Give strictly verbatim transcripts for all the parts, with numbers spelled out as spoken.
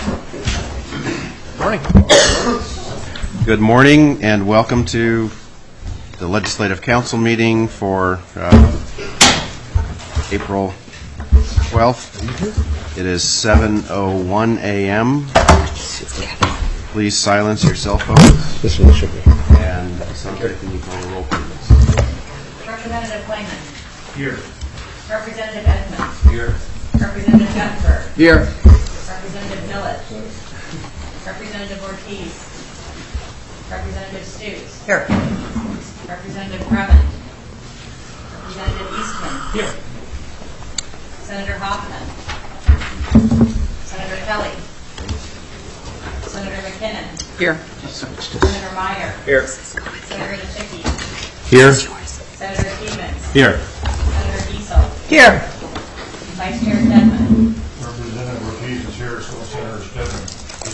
Morning. Good morning and welcome to the Legislative Council meeting for uh, April twelfth. It is seven oh one a m Please silence your cell phones. This one should be. And somebody, can you call the roll, please? Representative Blayman. Here. Representative Edmonds. Here. Representative Gunther. Here. Representative Millett. Representative Ortiz. Representative Stutes. Here. Representative Drummond. Representative Eastman. Here. Senator Hoffman. Senator Kelly. Senator McKinnon. Here. Senator Meyer. Here. Senator Nashicki. Here. Senator Stevens. Here. Senator Giesel. Here. Vice Chair Stedman. Representative Ortiz is here, so Senator Stedman.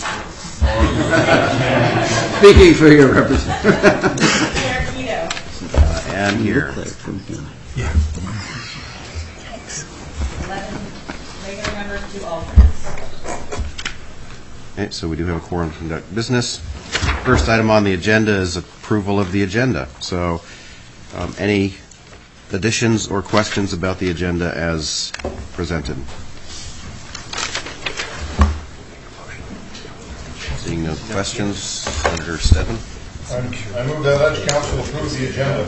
Speaking for your representative. Chair Keto. Uh, and here. Yeah. eleven regular members, two alternates. Okay, so we do have a quorum to conduct business. First item on the agenda is approval of the agenda. So um, any additions or questions about the agenda as presented? Seeing no questions, Senator Stedman. I move that Ledge Council approve the agenda.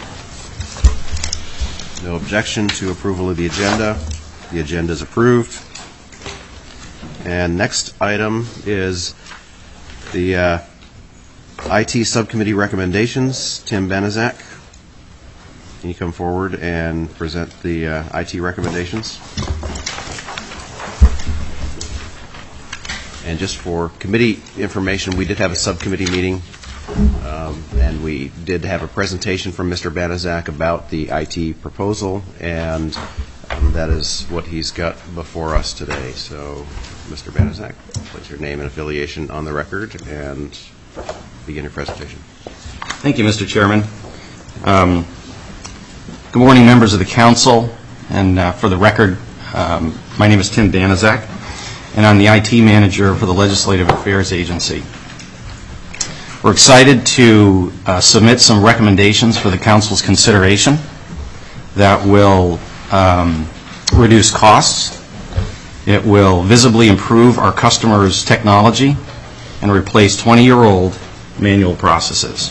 No objection to approval of the agenda. The agenda is approved. And next item is the uh, I T subcommittee recommendations. Tim Banaszak, can you come forward and present the uh, I T recommendations? And just for committee information, we did have a subcommittee meeting, um, and we did have a presentation from Mister Banaszak about the I T proposal, and um, that is what he's got before us today. So, Mister Banaszak, place your name and affiliation on the record and begin your presentation. Thank you, Mister Chairman. Um, good morning, members of the council. And uh, for the record, um, my name is Tim Banaszak, and I'm the I T manager for the Legislative Affairs Agency. We're excited to uh, submit some recommendations for the council's consideration that will um, reduce costs. It will visibly improve our customers' technology and replace twenty-year-old manual processes.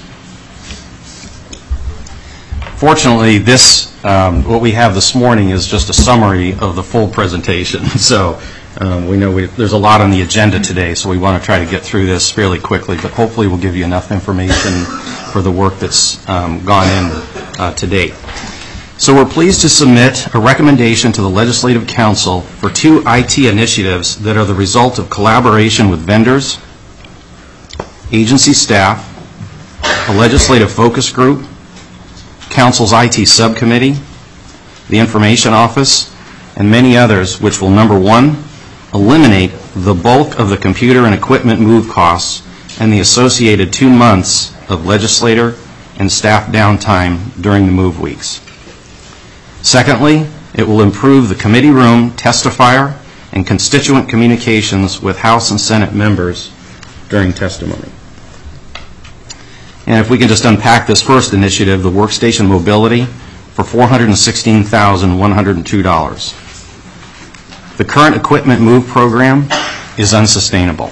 Fortunately, this, um, what we have this morning is just a summary of the full presentation. So um, we know we, there's a lot on the agenda today, so we want to try to get through this fairly quickly, but hopefully we'll give you enough information for the work that's um, gone in uh, to date. So we're pleased to submit a recommendation to the Legislative Council for two I T initiatives that are the result of collaboration with vendors, agency staff, a legislative focus group, Council's I T subcommittee, the Information Office, and many others, which will, number one, eliminate the bulk of the computer and equipment move costs and the associated two months of legislator and staff downtime during the move weeks. Secondly, it will improve the committee room, testifier, and constituent communications with House and Senate members during testimony. And if we can just unpack this first initiative, the workstation mobility, for four hundred sixteen thousand one hundred two dollars. The current equipment move program is unsustainable.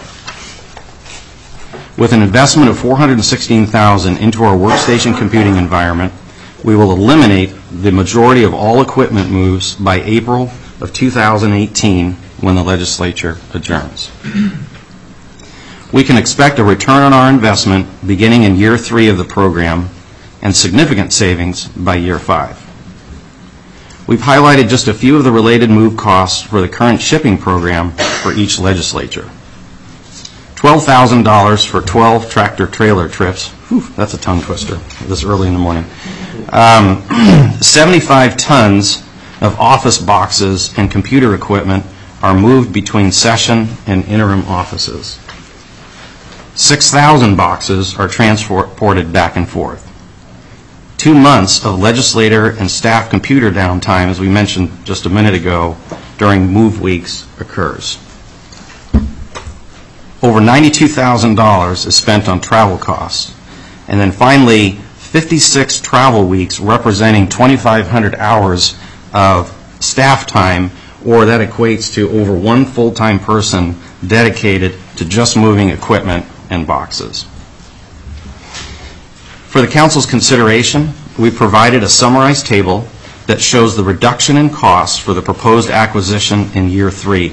With an investment of four hundred sixteen thousand dollars into our workstation computing environment, we will eliminate the majority of all equipment moves by April of two thousand eighteen when the legislature adjourns. We can expect a return on our investment beginning in year three of the program and significant savings by year five. We've highlighted just a few of the related move costs for the current shipping program for each legislature. twelve thousand dollars for twelve tractor trailer trips. Whew, that's a tongue twister this early in the morning. Um, seventy-five tons of office boxes and computer equipment are moved between session and interim offices. six thousand boxes are transported back and forth. Two months of legislator and staff computer downtime, as we mentioned just a minute ago, during move weeks occurs. over ninety-two thousand dollars is spent on travel costs. And then finally, fifty-six travel weeks representing twenty-five hundred hours of staff time, or that equates to over one full-time person dedicated to just moving equipment and boxes. For the council's consideration, we provided a summarized table that shows the reduction in costs for the proposed acquisition in year three.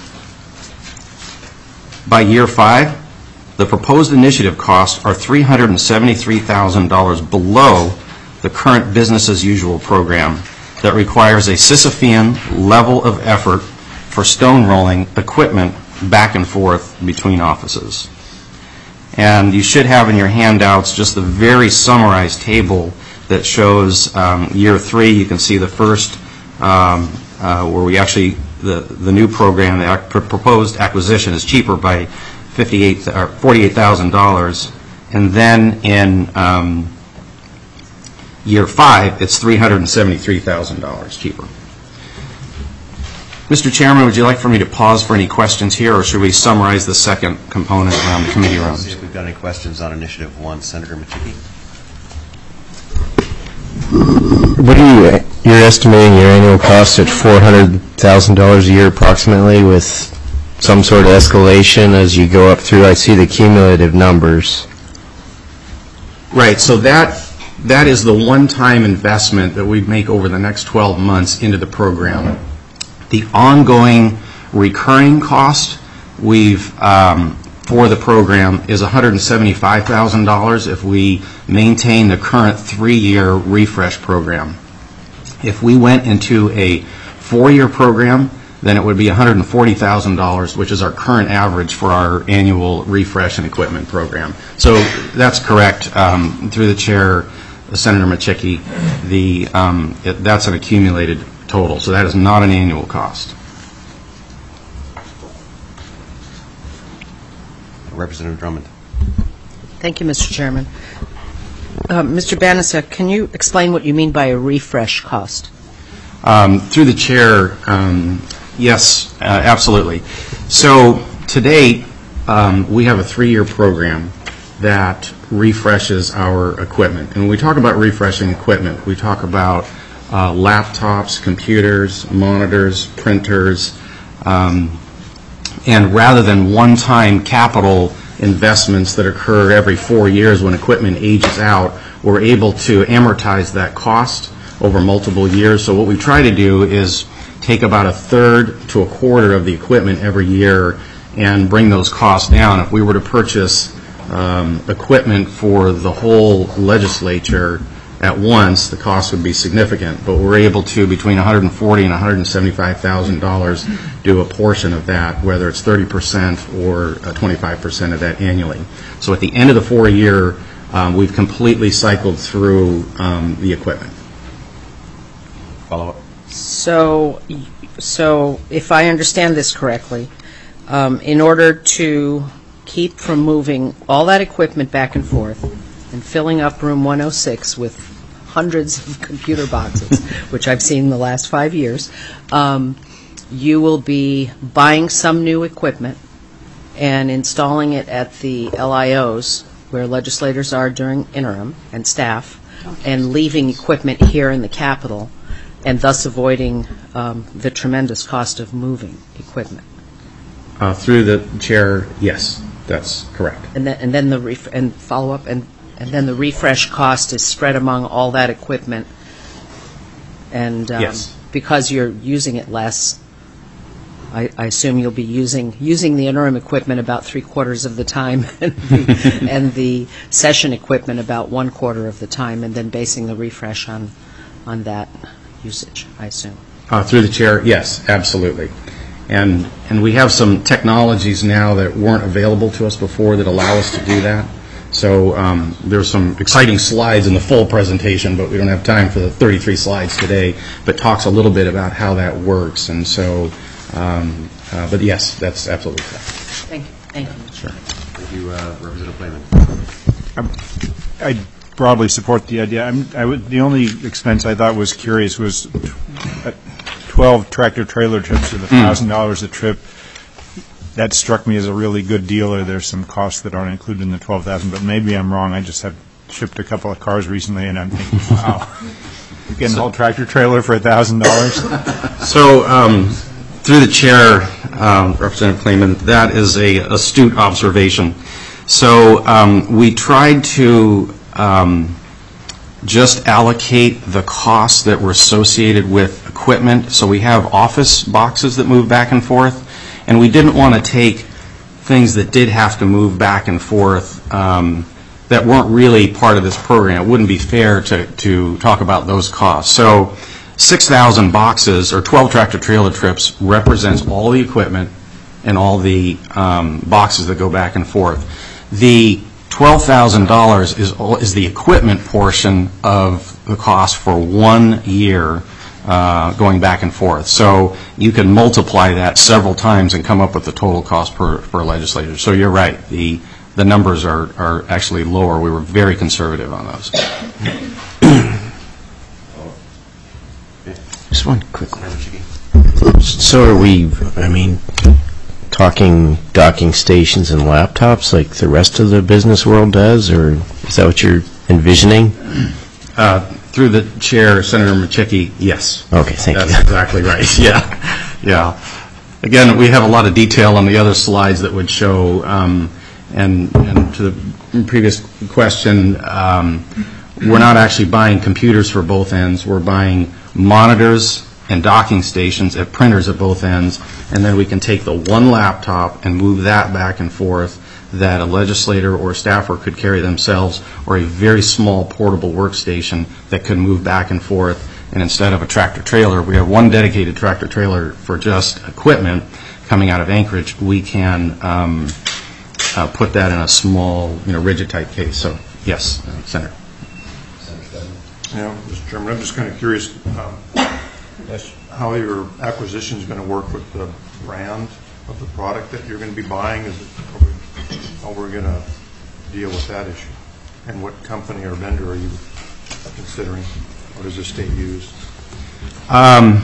By year five, the proposed initiative costs are three hundred seventy-three thousand dollars below the current business-as-usual program that requires a Sisyphean level of effort for stone rolling equipment back and forth between offices. And you should have in your handouts just the very summarized table that shows um, year three. You can see the first um, uh, where we actually, the, the new program, the ac- proposed acquisition is cheaper by fifty-eight or forty-eight thousand dollars. And then in um, year five, it's three hundred seventy-three thousand dollars cheaper. Mister Chairman, would you like for me to pause for any questions here, or should we summarize the second component around the committee See rooms? if we've got any questions on Initiative One. Senator Machicki? What are you, you're estimating your annual cost at four hundred thousand dollars a year approximately, with some sort of escalation as you go up through? I see the cumulative numbers. Right, so that that is the one-time investment that we make over the next twelve months into the program. The ongoing recurring cost we've um, for the program is one hundred seventy-five thousand dollars if we maintain the current three-year refresh program. If we went into a four-year program, then it would be one hundred forty thousand dollars, which is our current average for our annual refresh and equipment program. So that's correct. Um, through the chair, Senator Machicki, the um, it, that's an accumulated total, so that is not an annual cost. Representative Drummond. Thank you, Mister Chairman. Uh, Mister Banaszak, can you explain what you mean by a refresh cost? Um, through the chair, um, yes, uh, absolutely. So to date, um, we have a three-year program that refreshes our equipment. And when we talk about refreshing equipment, we talk about uh, laptops, computers, monitors, printers, um, and rather than one-time capital investments that occur every four years when equipment ages out, we're able to amortize that cost over multiple years. So what we try to do is take about a third to a quarter of the equipment every year and bring those costs down. If we were to purchase um, equipment for the whole legislature at once, the cost would be significant. But we're able to, between one hundred forty thousand dollars and one hundred seventy-five thousand dollars, do a portion of that, whether it's thirty percent or uh, twenty-five percent of that annually. So at the end of the four-year, um, we've completely cycled through um, the equipment. Follow-up? So, so if I understand this correctly, um, in order to keep from moving all that equipment back and forth and filling up room one oh six with hundreds of computer boxes, which I've seen in the last five years, um, you will be buying some new equipment and installing it at the L I Os where legislators are during interim and staff, and leaving equipment here in the Capitol, and thus avoiding um, the tremendous cost of moving equipment. Uh, through the chair, yes, that's correct. And then, and then the ref- and follow up, and, and then the refresh cost is spread among all that equipment. And um, Yes. because you're using it less, I, I assume you'll be using using the interim equipment about three quarters of the time, and the, and the session equipment about one quarter of the time, and then basing the refresh on on that usage, I assume. Uh, through the chair, yes, absolutely. And and we have some technologies now that weren't available to us before that allow us to do that. So um, there's some exciting slides in the full presentation, but we don't have time for the thirty-three slides today, but talks a little bit about how that works. And so, um, uh, but yes, that's absolutely correct. Thank you. Thank you. Sure. Thank you, uh, Representative Clayman. I broadly support the idea. I'm, I would, the only expense I thought was curious was twelve tractor trailer trips at one thousand dollars a trip. that struck me as a really good deal, or there's some costs that aren't included in the twelve thousand, but maybe I'm wrong. I just have shipped a couple of cars recently, and I'm thinking, wow, getting a whole tractor trailer for one thousand dollars? So, um, through the chair, um, Representative Clayman, that is a astute observation. So um, we tried to um, just allocate the costs that were associated with equipment. So we have office boxes that move back and forth, and we didn't want to take things that did have to move back and forth um, that weren't really part of this program. It wouldn't be fair to, to talk about those costs. So six thousand boxes or twelve tractor-trailer trips represents all the equipment and all the um, boxes that go back and forth. The twelve thousand dollars is is the equipment portion of the cost for one year uh, going back and forth. So you can multiply that several times and come up with the total cost per, per legislator. So you're right. The the numbers are, are actually lower. We were very conservative on those. Just one quick one. So are we, I mean, talking docking stations and laptops like the rest of the business world does, or is that what you're envisioning? Uh, through the chair, Senator Machicki, yes. Okay, thank That's you. exactly right. Yeah, yeah. Again, we have a lot of detail on the other slides that would show, um, and, and to the previous question, um, we're not actually buying computers for both ends. We're buying monitors and docking stations at printers at both ends, and then we can take the one laptop and move that back and forth that a legislator or a staffer could carry themselves, or a very small portable workstation that could move back and forth. And instead of a tractor trailer, we have one dedicated tractor trailer for just equipment coming out of Anchorage. We can um, uh, put that in a small, you know, rigid type case. So yes, uh, Senator. Yeah, Mister Chairman, I'm just kind of curious um, as how your acquisition is going to work with the brand of the product that you're going to be buying. Is it, are we, how we're going to deal with that issue? And what company or vendor are you considering? What does the state use? Um,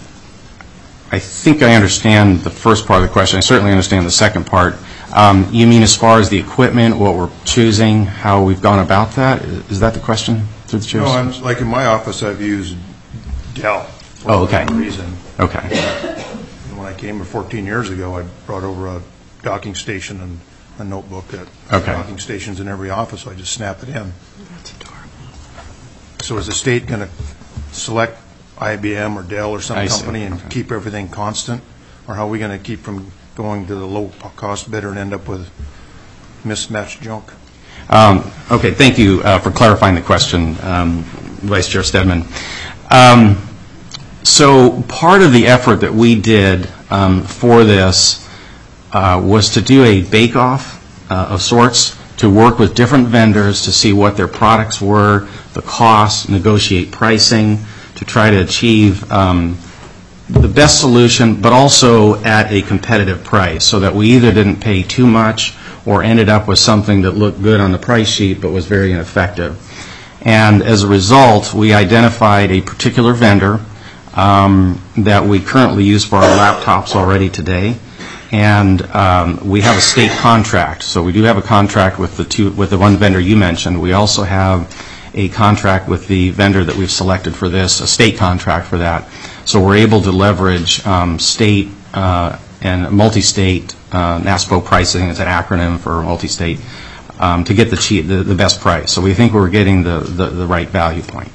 I think I understand the first part of the question. I certainly understand the second part. Um, you mean as far as the equipment, what we're choosing, how we've gone about that? Is that the question? Through the No, chairs? I'm, like in my office, I've used Dell for Oh, okay. whatever reason. Okay. And when I came here fourteen years ago, I brought over a docking station and a notebook at Okay. docking stations in every office, so I just snap it in. That's adorable. So is the state going to select I B M or Dell or some I see. company and Okay. keep everything constant? Or how are we going to keep from going to the low-cost bidder and end up with mismatched junk? Um, okay, thank you uh, for clarifying the question, um, Vice Chair Stedman. Um, so part of the effort that we did um, for this uh, was to do a bake-off uh, of sorts, to work with different vendors to see what their products were, the costs, negotiate pricing, to try to achieve um, the best solution, but also at a competitive price, so that we either didn't pay too much or ended up with something that looked good on the price sheet but was very ineffective. And as a result, we identified a particular vendor um, that we currently use for our laptops already today. And um, we have a state contract. So we do have a contract with the two, with the one vendor you mentioned. We also have a contract with the vendor that we've selected for this, a state contract for that. So we're able to leverage um, state uh, and multi-state uh, NASPO pricing. It's an acronym for multi-state, um, to get the, cheap, the the best price. So we think we're getting the, the, the right value point.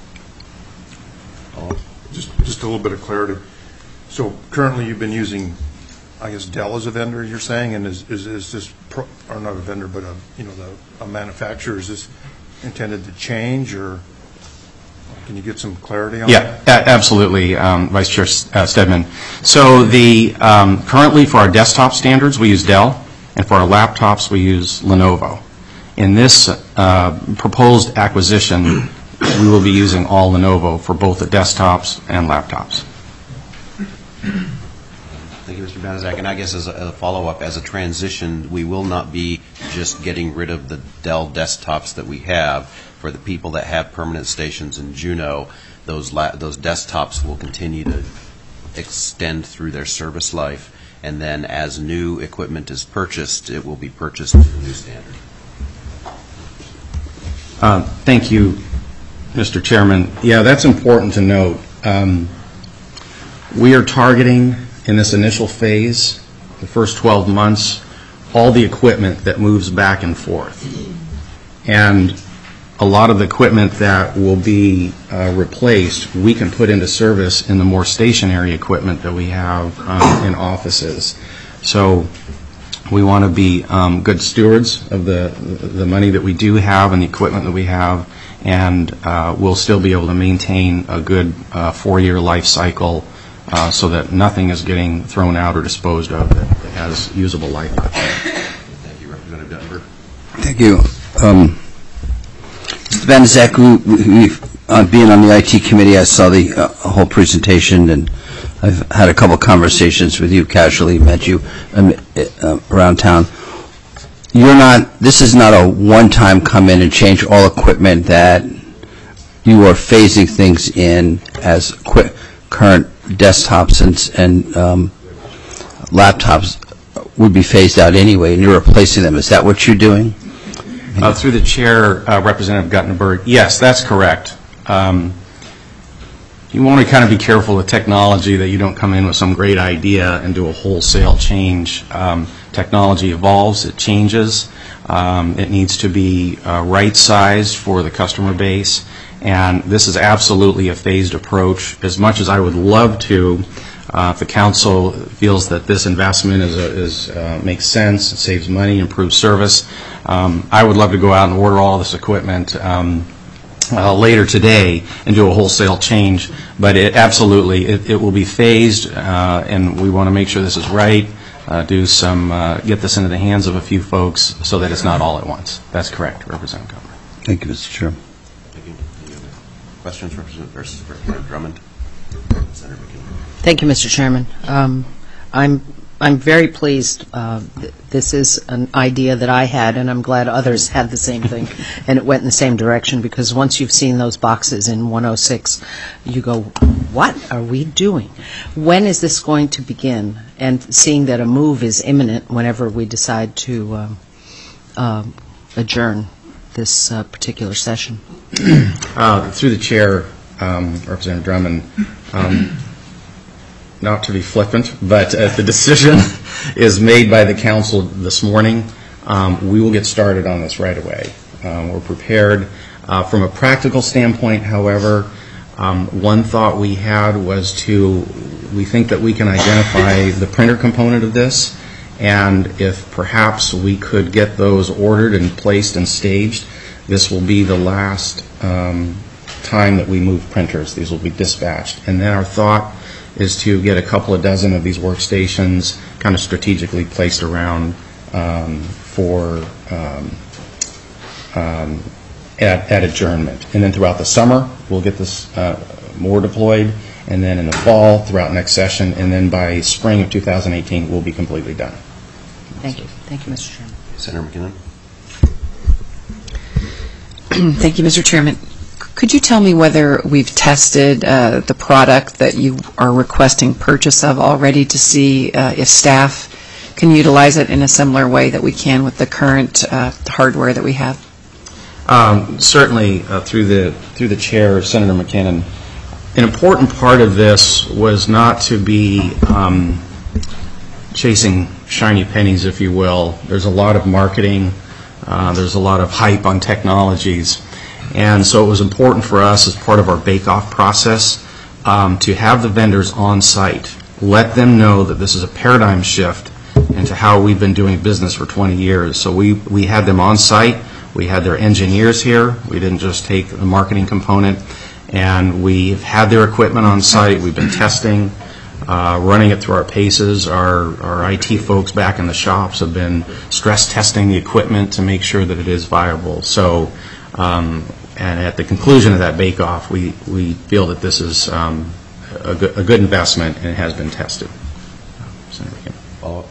Just, just a little bit of clarity. So currently you've been using, I guess, Dell as a vendor, you're saying, and is, is, is this, pro, or not a vendor, but a, you know, the, a manufacturer, is this intended to change, or can you get some clarity on Yeah, that? a- absolutely, um, Vice Chair uh, Stedman. So the um, currently for our desktop standards, we use Dell, and for our laptops, we use Lenovo. In this uh, proposed acquisition, we will be using all Lenovo for both the desktops and laptops. Thank you, Mister Banaszak. And I guess as a, a follow-up, as a transition, we will not be just getting rid of the Dell desktops that we have. For the people that have permanent stations in Juneau, those la those desktops will continue to extend through their service life, and then as new equipment is purchased, it will be purchased to the new standard. Uh, Thank you, Mister Chairman. Yeah, that's important to note. Um, We are targeting, in this initial phase, the first twelve months, all the equipment that moves back and forth. And a lot of the equipment that will be uh, replaced, we can put into service in the more stationary equipment that we have um, in offices. So we want to be um, good stewards of the the money that we do have and the equipment that we have, and uh, we'll still be able to maintain a good uh, four-year life cycle uh, so that nothing is getting thrown out or disposed of that that has usable life. Thank you, Representative Dunbar. Thank you. Um, Mister Banaszak, we- we- uh, being on the I T committee, I saw the uh, whole presentation, and I've had a couple conversations with you, casually met you um, uh, around town. You're not, this is not a one-time come in and change all equipment, that you are phasing things in as qui- current desktops and s- and um, laptops would be phased out anyway, and you're replacing them. Is that what you're doing? Uh, Through the chair, uh, Representative Guttenberg, yes, that's correct. Um, You want to kind of be careful with technology, that you don't come in with some great idea and do a wholesale change. Um, Technology evolves, it changes. Um, It needs to be uh, right-sized for the customer base, and this is absolutely a phased approach. As much as I would love to, uh, if the council feels that this investment is, a- is, uh, makes sense, it saves money, improves service, um, I would love to go out and order all this equipment um, uh, later today and do a wholesale change, but it absolutely, it, it will be phased, uh, and we want to make sure this is right, uh, do some, uh, get this into the hands of a few folks so that it's not all at once. That's correct, Representative Governor. Thank you, Mister Chairman. Thank you. Any other questions, Representative versus Representative Drummond? Senator McKinnon. Thank you, Mister Chairman. Um, I'm I'm very pleased. Uh, th- This is an idea that I had, and I'm glad others had the same thing, and it went in the same direction, because once you've seen those boxes in one oh six, you go, what are we doing? When is this going to begin? And seeing that a move is imminent whenever we decide to um, um, adjourn this uh, particular session. Uh, Through the chair, um, Representative Drummond, um, not to be flippant, but uh, the decision is made by the council this morning. Um, We will get started on this right away. Um, We're prepared. Uh, From a practical standpoint, however, um, one thought we had was to, we think that we can identify the printer component of this, and if perhaps we could get those ordered and placed and staged, this will be the last um, time that we move printers. These will be dispatched. And then our thought is to get a couple of dozen of these workstations kind of strategically placed around um, for um, um, at, at adjournment. And then throughout the summer, we'll get this uh, more deployed, and then in the fall, throughout next session, and then by spring of two thousand eighteen, we'll be completely done. Thank you. Thank you, Mister Chairman. Senator McKinnon. Thank you, Mister Chairman. Could you tell me whether we've tested uh, the product that you are requesting purchase of already to see uh, if staff can utilize it in a similar way that we can with the current uh, hardware that we have? Um, Certainly, uh, through the through the chair, Senator McKinnon, an important part of this was not to be um, chasing shiny pennies, if you will. There's a lot of marketing. Uh, there's a lot of hype on technologies. And so it was important for us, as part of our bake-off process, um, to have the vendors on site, let them know that this is a paradigm shift into how we've been doing business for twenty years. So we, we had them on site. We had their engineers here. We didn't just take the marketing component. And we've had their equipment on site. We've been testing, uh, running it through our paces. Our, our I T folks back in the shops have been stress testing the equipment to make sure that it is viable. So, um, and at the conclusion of that bake-off, we, we feel that this is um, a, good, a good investment, and it has been tested. Senator McKinnon. Follow-up.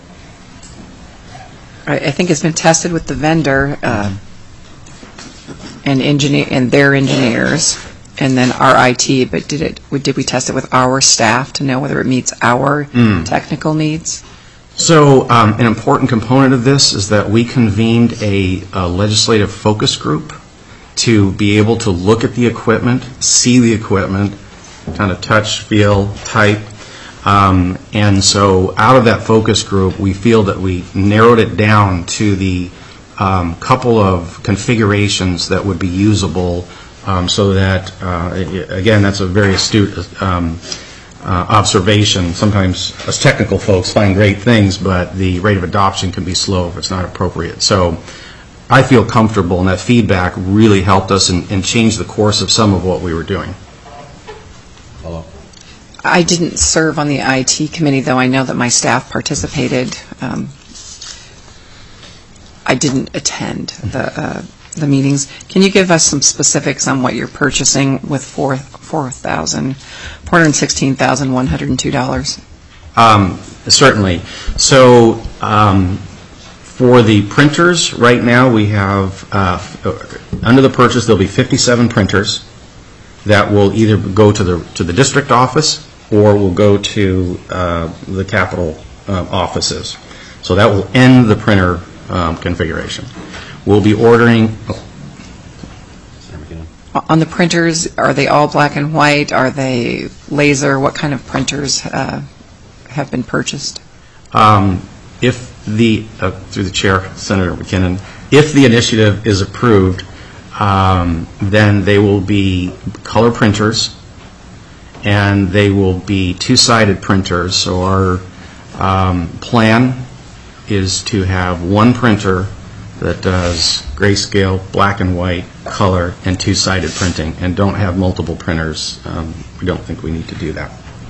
I I think it's been tested with the vendor uh, and engineer and their engineers, and then our I T. But did it? Did we test it with our staff to know whether it meets our Mm. technical needs? So um, an important component of this is that we convened a, a legislative focus group to be able to look at the equipment, see the equipment, kind of touch, feel, type. Um, and so out of that focus group, we feel that we narrowed it down to the um, couple of configurations that would be usable um, so that, uh, again, that's a very astute um, uh, observation. Sometimes us technical folks find great things, but the rate of adoption can be slow if it's not appropriate. So I feel comfortable, and that feedback really helped us and, and changed the course of some of what we were doing. Follow. I didn't serve on the I T committee, though I know that my staff participated. Um, I didn't attend the uh, the meetings. Can you give us some specifics on what you're purchasing with four four thousand four hundred sixteen thousand one hundred two dollars? Um, certainly. So um, for the printers, right now we have uh, under the purchase there'll be fifty-seven printers that will either go to the to the district office or will go to uh, the capital uh, offices. So that will end the printer um, configuration. We'll be ordering. Oh. On the printers, are they all black and white? Are they laser? What kind of printers uh, have been purchased? Um, if the, uh, through the chair, Senator McKinnon, if the initiative is approved, um, then they will be color printers, and they will be two-sided printers. So our um, plan is to have one printer that does grayscale, black and white, color, and two-sided printing, and don't have multiple printers. Um, we don't think we need to do that.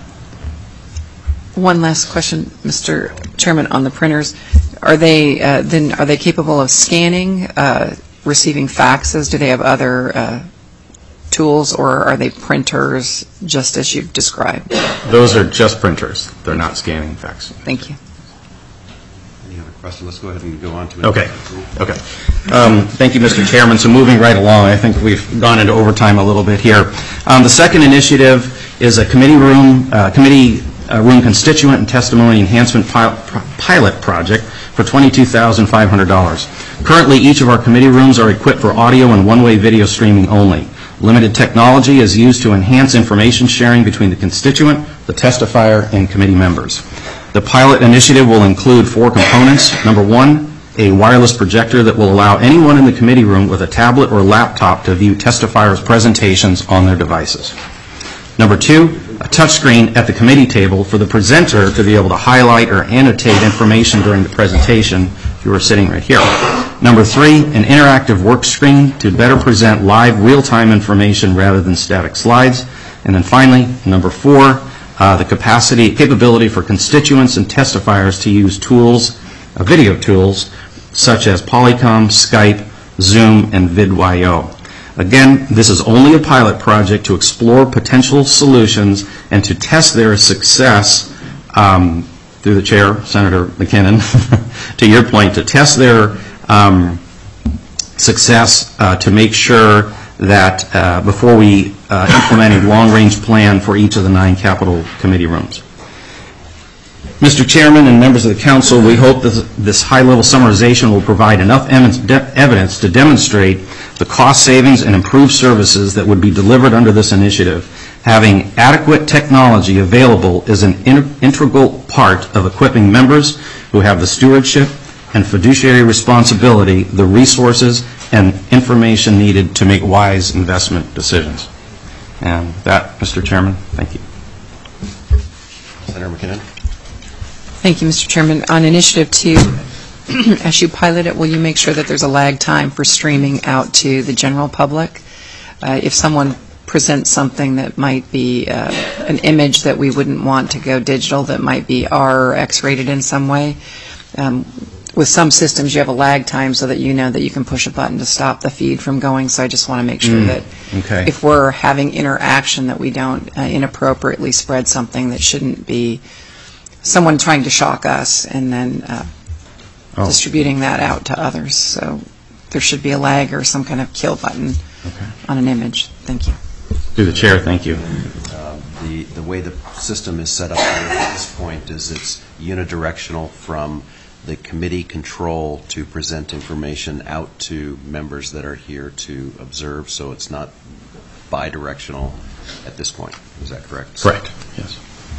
One last question, Mister Chairman, on the printers. Are they uh, then are they capable of scanning, uh, receiving faxes? Do they have other uh, tools, or are they printers just as you've described? Those are just printers. They're not scanning fax. Thank you. Any other questions? Let's go ahead and go on to it. Okay. Okay. Um, thank you, Mister Chairman. So moving right along, I think we've gone into overtime a little bit here. Um, the second initiative is a committee room uh, committee uh, room constituent and testimony enhancement pil- pilot project for twenty-two thousand five hundred dollars. Currently, each of our committee rooms are equipped for audio and one-way video streaming only. Limited technology is used to enhance information sharing between the constituent, the testifier, and committee members. The pilot initiative will include four components. Number one, a wireless projector that will allow anyone in the committee room with a tablet or laptop to view testifiers' presentations on their devices. Number two, a touchscreen at the committee table for the presenter to be able to highlight or annotate information during the presentation if you were sitting right here. Number three, an interactive work screen to better present live real-time information rather than static slides. And then finally, number four, uh, the capacity, capability for constituents and testifiers to use tools, uh, video tools, such as Polycom, Skype, Zoom, and VidYO. Again, this is only a pilot project to explore potential solutions and to test their success, um, through the chair, Senator McKinnon, to your point, to test their um, success uh, to make sure that uh, before we uh, implement a long-range plan for each of the nine Capitol committee rooms. Mister Chairman and members of the Council, we hope that this high-level summarization will provide enough evidence to demonstrate the cost savings and improved services that would be delivered under this initiative. Having adequate technology available is an integral part of equipping members who have the stewardship and fiduciary responsibility, the resources and information needed to make wise investment decisions. And with that, Mister Chairman, thank you. Senator McKinnon. Thank you, Mister Chairman. On Initiative two, as you pilot it, will you make sure that there's a lag time for streaming out to the general public? Uh, if someone presents something that might be uh, an image that we wouldn't want to go digital, that might be R or X-rated in some way, um, with some systems you have a lag time so that you know that you can push a button to stop the feed from going. So I just want to make sure mm, that okay. if we're having interaction that we don't uh, inappropriately spread something that shouldn't be someone trying to shock us and then uh, oh. distributing that out to others. So there should be a lag or some kind of kill button okay. on an image. Thank you. Through the chair, thank you. Uh, the, the way the system is set up here at this point is it's unidirectional from the committee control to present information out to members that are here to observe, so it's not bidirectional at this point. Is that correct? Correct, yes.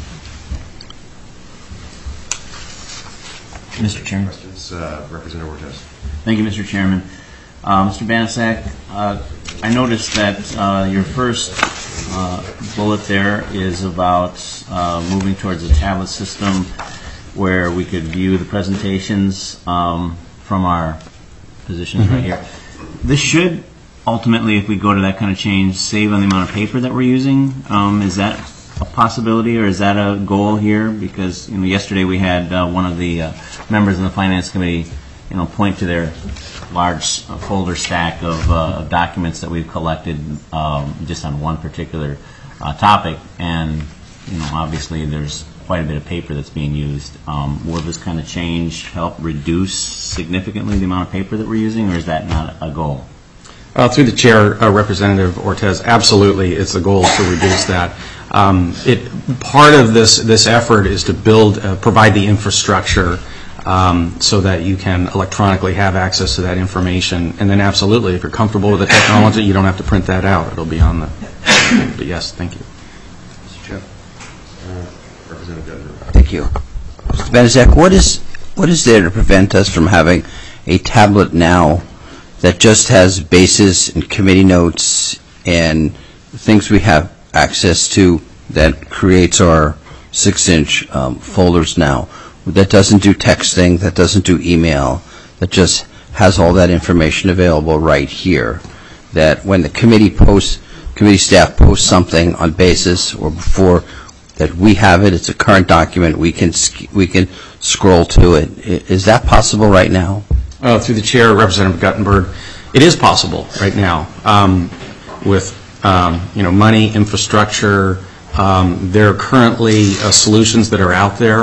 Mister Chairman. Questions? Uh, Representative Ortiz. Thank you, Mister Chairman. Uh, Mister Banaszak, uh, I noticed that uh, your first uh, bullet there is about uh, moving towards a tablet system where we could view the presentations um, from our positions mm-hmm. right here. This should ultimately, if we go to that kind of change, save on the amount of paper that we're using. Um, is that a possibility, or is that a goal here? Because you know, yesterday we had uh, one of the uh, members of the Finance Committee, you know, point to their large uh, folder stack of uh, documents that we've collected um, just on one particular uh, topic, and you know, obviously there's quite a bit of paper that's being used. Um, will this kind of change help reduce significantly the amount of paper that we're using, or is that not a goal? Uh, through the chair, uh, Representative Ortiz, absolutely, it's the goal to reduce that. Um, it part of this this effort is to build, uh, provide the infrastructure um, so that you can electronically have access to that information. And then, absolutely, if you're comfortable with the technology, you don't have to print that out. It'll be on the. But yes, thank you. Mister Chair. Uh, Representative Gudler. Thank you. Mister Banaszak, what is what is there to prevent us from having a tablet now that just has bases and committee notes and things we have access to that creates our six-inch um, folders now, that doesn't do texting, that doesn't do email, that just has all that information available right here, that when the committee posts, committee staff posts something on basis or before, that we have it, it's a current document, we can sk- we can scroll to it. I- Is that possible right now? Uh, through the chair, Representative Guttenberg, it is possible right now um, with um, you know money, infrastructure. Um, there are currently uh, solutions that are out there.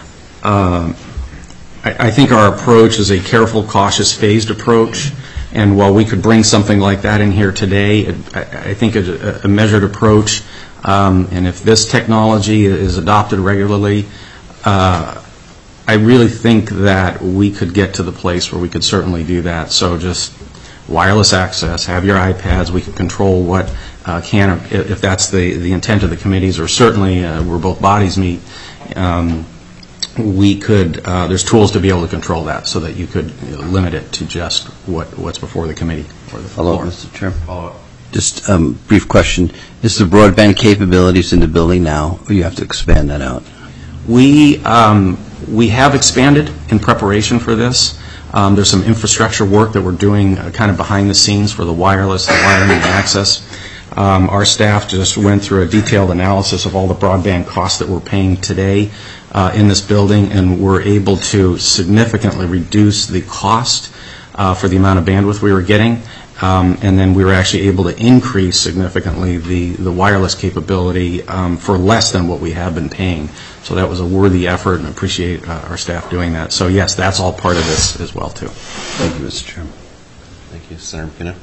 Um, I, I think our approach is a careful, cautious, phased approach. And while we could bring something like that in here today, it, I, I think a, a measured approach. Um, and if this technology is adopted regularly, uh, I really think that we could get to the place where we could certainly do that. So just wireless access, have your iPads, we can control what uh, can, if that's the, the intent of the committees, or certainly uh, where both bodies meet, um, we could, uh, there's tools to be able to control that so that you could you know, limit it to just what, what's before the committee or the Follow up, floor. Mister Chairman. Follow up. Just a um, brief question. Is the broadband capabilities in the building now, or you have to expand that out? We, um, we have expanded in preparation for this. Um, there's some infrastructure work that we're doing uh, kind of behind the scenes for the wireless, the wiring, and access. Um, our staff just went through a detailed analysis of all the broadband costs that we're paying today uh, in this building, and we're able to significantly reduce the cost uh, for the amount of bandwidth we were getting. Um, and then we were actually able to increase significantly the, the wireless capability um, for less than what we have been paying. So that was a worthy effort, and I appreciate uh, our staff doing that. So yes, that's all part of this as well, too. Thank you, Mister Chairman. Thank you. Senator McKinnon.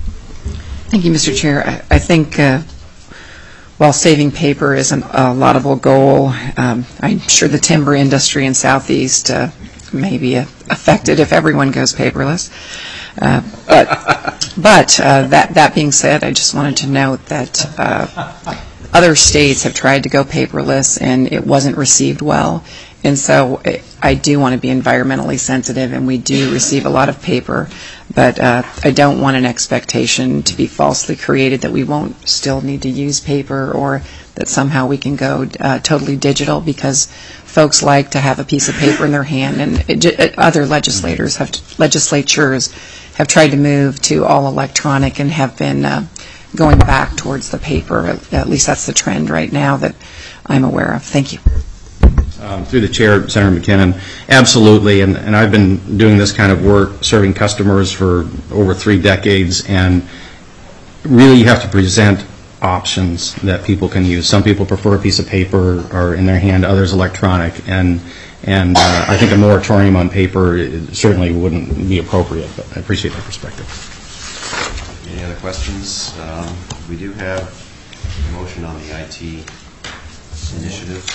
Thank you, Mister Chair. I, I think uh, while saving paper is an, a laudable goal, um, I'm sure the timber industry in Southeast uh, may be uh, affected if everyone goes paperless. Uh, but but uh, that that being said, I just wanted to note that uh, other states have tried to go paperless and it wasn't received well. And so I do want to be environmentally sensitive, and we do receive a lot of paper, but uh, I don't want an expectation to be falsely created that we won't still need to use paper, or that somehow we can go uh, totally digital, because folks like to have a piece of paper in their hand, and it, other legislators have legislatures have tried to move to all electronic and have been uh, going back towards the paper. At least that's the trend right now that I'm aware of. Thank you. Um, through the chair, Senator McKinnon, absolutely, and, and I've been doing this kind of work, serving customers for over three decades, and really you have to present options that people can use. Some people prefer a piece of paper or in their hand, others electronic, and and uh, I think a moratorium on paper certainly wouldn't be appropriate, but I appreciate that perspective. Any other questions? Um, we do have a motion on the I T initiatives.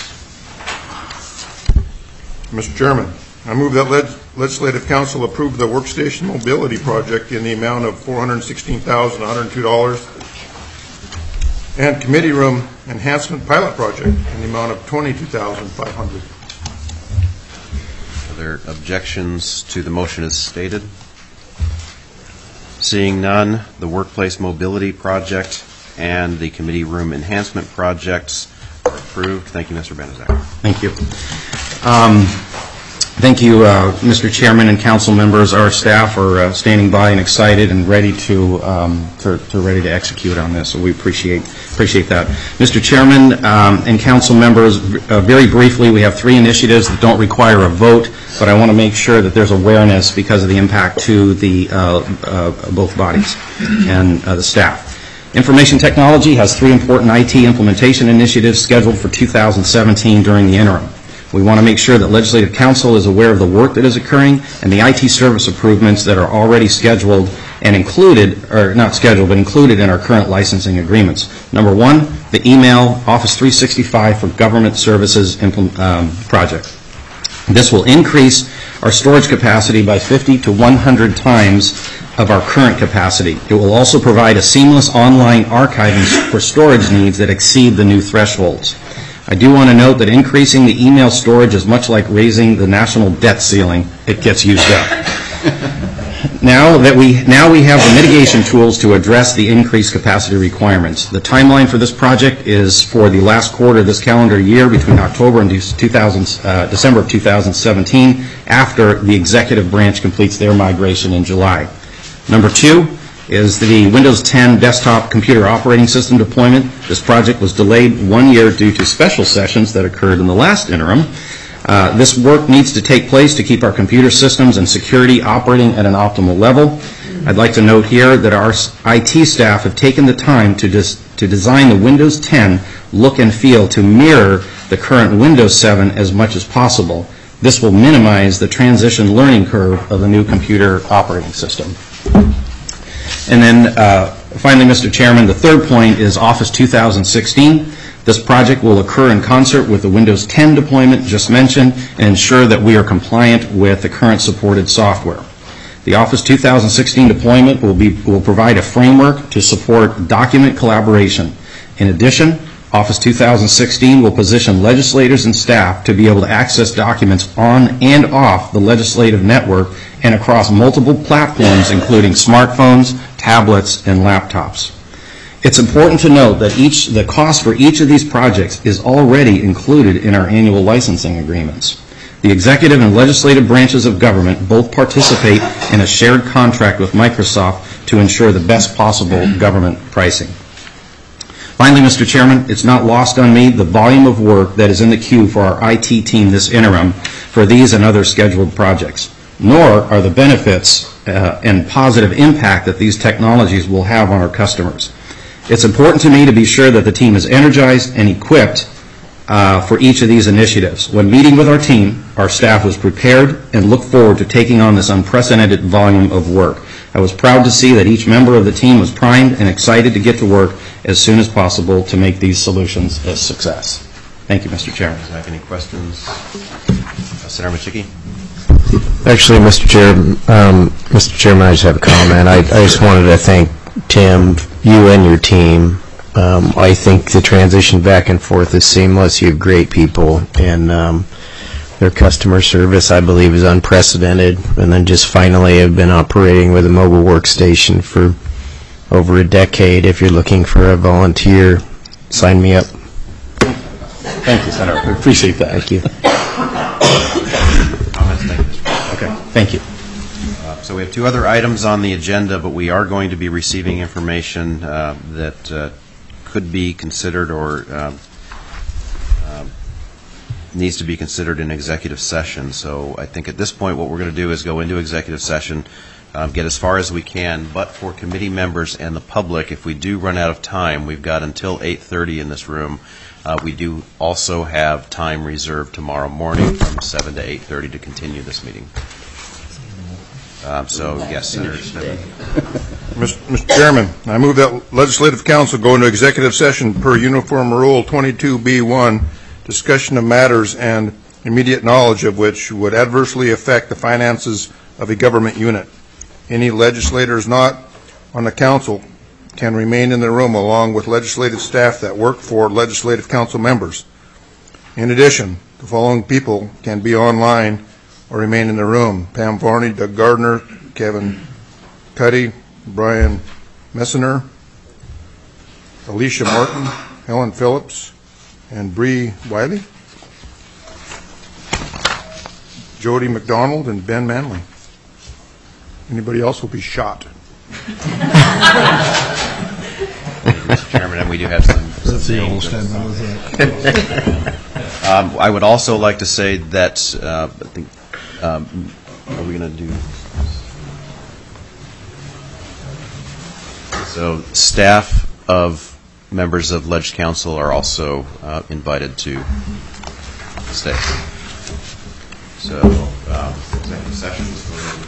Mister Chairman, I move that leg- Legislative Council approve the Workstation Mobility Project in the amount of four hundred sixteen thousand one hundred two dollars and Committee Room Enhancement Pilot Project in the amount of twenty-two thousand five hundred dollars. Are there objections to the motion as stated? Seeing none, the Workplace Mobility Project and the Committee Room Enhancement Projects are approved. Thank you, Mister Banaszak. Thank you. Um, Thank you, uh, Mister Chairman and council members. Our staff are uh, standing by and excited and ready to, um, to, to ready to execute on this, so we appreciate appreciate that. Mister Chairman um, and council members, uh, very briefly, we have three initiatives that don't require a vote, but I want to make sure that there's awareness because of the impact to the uh, uh, both bodies and uh, the staff. Information technology has three important I T implementation initiatives scheduled for two thousand seventeen during the interim. We want to make sure that Legislative Council is aware of the work that is occurring and the I T service improvements that are already scheduled and included, or not scheduled, but included in our current licensing agreements. Number one, the email Office three sixty-five for Government Services implement, um, project. This will increase our storage capacity by fifty to one hundred times of our current capacity. It will also provide a seamless online archiving for storage needs that exceed the new thresholds. I do want to note that increasing the email storage is much like raising the national debt ceiling. It gets used up. Now that we now we have the mitigation tools to address the increased capacity requirements. The timeline for this project is for the last quarter of this calendar year, between October and two thousand, uh, December of two thousand seventeen, after the executive branch completes their migration in July. Number two is the Windows ten desktop computer operating system deployment. This project was delayed one year due to special sessions that occurred in the last interim. Uh, this work needs to take place to keep our computer systems and security operating at an optimal level. I'd like to note here that our I T staff have taken the time to, dis- to design the Windows ten look and feel to mirror the current Windows seven as much as possible. This will minimize the transition learning curve of the new computer operating system. And then uh, finally, Mister Chairman, the third point is Office two thousand sixteen. This project will occur in concert with the Windows ten deployment just mentioned and ensure that we are compliant with the current supported software. The Office two thousand sixteen deployment will, be, will provide a framework to support document collaboration. In addition, Office two thousand sixteen will position legislators and staff to be able to access documents on and off the legislative network and across multiple platforms, including smartphones, tablets, and laptops. It's important to note that each, the cost for each of these projects is already included in our annual licensing agreements. The executive and legislative branches of government both participate in a shared contract with Microsoft to ensure the best possible government pricing. Finally, Mister Chairman, it's not lost on me the volume of work that is in the queue for our I T team this interim for these and other scheduled projects, nor are the benefits uh, and positive impact that these technologies will have on our customers. It's important to me to be sure that the team is energized and equipped uh, for each of these initiatives. When meeting with our team, our staff was prepared and looked forward to taking on this unprecedented volume of work. I was proud to see that each member of the team was primed and excited to get to work as soon as possible to make these solutions a success. Thank you, Mister Chairman. Does have any questions? Uh, Senator Machicki? Actually, Mister Chair, um, Mister Chairman, I just have a comment. I, I just wanted to thank Tim, you and your team. Um, I think the transition back and forth is seamless. You have great people, and um, their customer service, I believe, is unprecedented. And then just finally have been operating with a mobile workstation for over a decade. If you're looking for a volunteer, sign me up. Thank you, Senator. We appreciate that. Thank you. Comments? Thank you, Mister President. Okay. Thank you. Uh, So we have two other items on the agenda, but we are going to be receiving information uh, that uh, could be considered or uh, uh, needs to be considered in executive session. So I think at this point what we're going to do is go into executive session, um, get as far as we can, but for committee members and the public, if we do run out of time, we've got until eight thirty in this room. Uh, we do also have time reserved tomorrow morning from seven to eight thirty to continue this meeting. Um, so, yes, Senator Smith. Mister Chairman, I move that Legislative Council go into executive session per Uniform Rule twenty-two B one discussion of matters and immediate knowledge of which would adversely affect the finances of a government unit. Any legislators not on the council can remain in the room along with legislative staff that work for legislative council members. In addition, the following people can be online or remain in the room: Pam Varney, Doug Gardner, Kevin Cuddy, Brian Messner, Alicia Martin, Helen Phillips, and Bree Wiley, Jody McDonald, and Ben Manley. Anybody else will be shot. Mister Chairman, and we do have some. That's the old statement. Um, I would also like to say that, uh, I think, um, are we going to do? So staff of members of Ledge Council are also uh, invited to stay. So, um, executive sessions.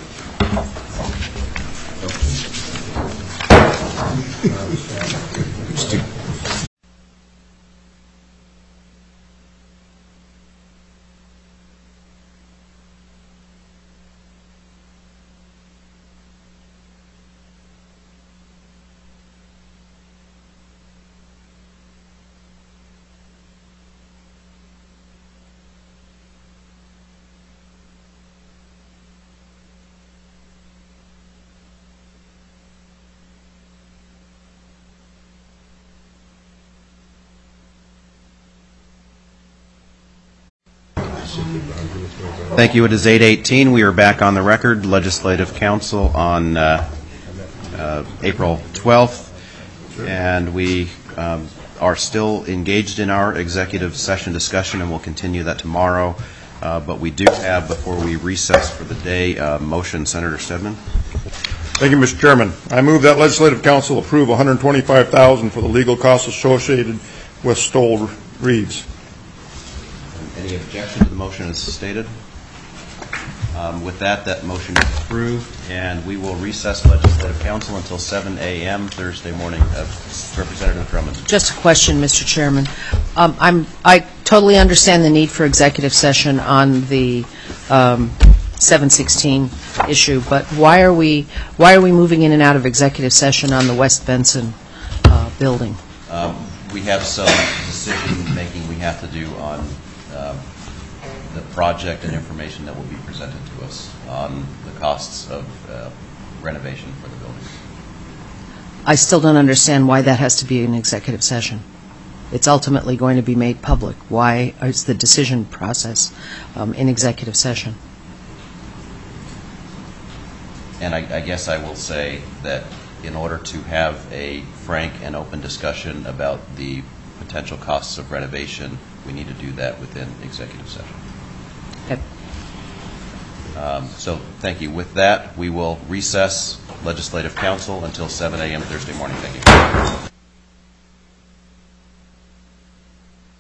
Thank you. It is eight eighteen. We are back on the record. Legislative Council on uh, uh, April twelfth, and we um, are still engaged in our executive session discussion, and we'll continue that tomorrow. Uh, but we do have, before we recess for the day, uh, motion. Senator Stedman. Thank you, Mister Chairman. I move that Legislative Council approve one hundred twenty-five thousand dollars for the legal costs associated with Stoll Reeves. Any objection to the motion as stated? Um, with that, that motion is approved, and we will recess Legislative Council until seven a m Thursday morning. Uh, Representative Drummond. Just a question, Mister Chairman. Um, I'm, I totally understand the need for executive session on the um, seven sixteen issue, but why are we why are we moving in and out of executive session on the West Benson uh, building? Um, we have some decision making we have to do on um, the project and information that will be presented to us on the costs of uh, renovation for the building. I still don't understand why that has to be an executive session. It's ultimately going to be made public. Why is the decision process um, in executive session? And I, I guess I will say that in order to have a frank and open discussion about the potential costs of renovation, we need to do that within executive session. Okay. Um, so thank you. With that, we will recess Legislative Council until seven a m Thursday morning. Thank you.